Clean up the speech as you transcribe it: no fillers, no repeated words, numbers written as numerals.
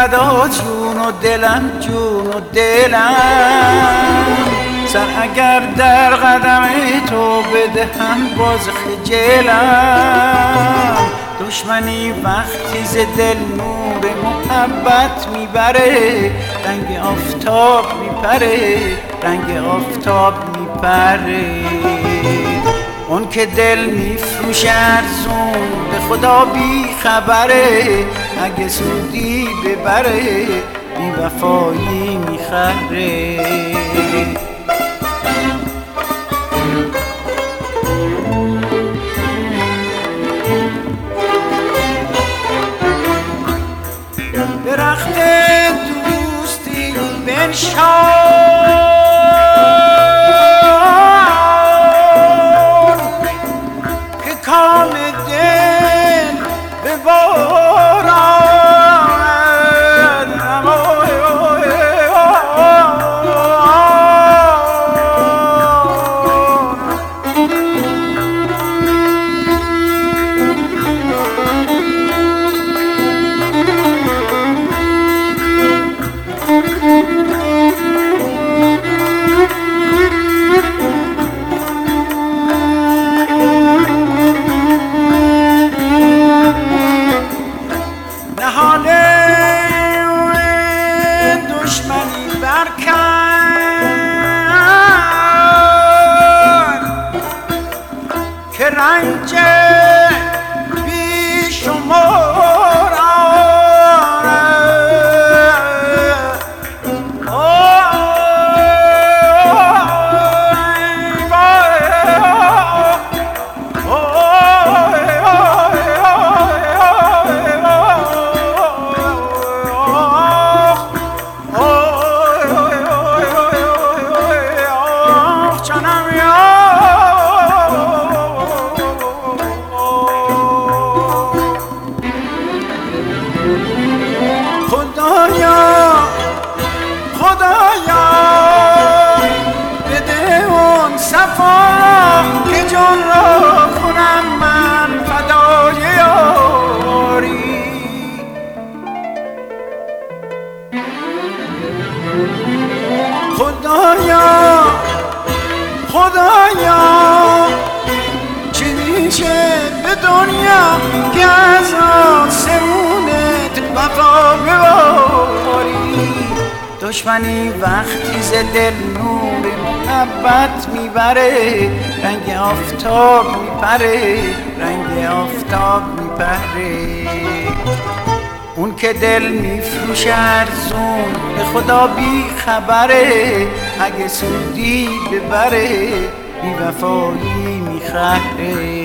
فدا جون و دلم جون و دلم سر اگر در قدم تو بدهم باز خجلم دشمنی وقتی ز دل نور محبت میبره رنگ آفتاب میپره رنگ آفتاب میپره اون که دل میفروشه ارزون به خدا بی خبره اگه سودی ببره بی وفایی میخره درخت دوستی بنشان که کام دل ببارد دشمنی برکن که رنج بی شمار خدایا بده اون صفا که جان را کنم من فدای یاری خدایا چه میشه به دنیا که از آسمونت وفا بباری دشمنی وقتی ز دل نور محبت میبره رنگ آفتاب میپره رنگ آفتاب میپره اون که دل میفروشه ارزون به خدا بی خبره اگه سودی ببره بی وفایی میخره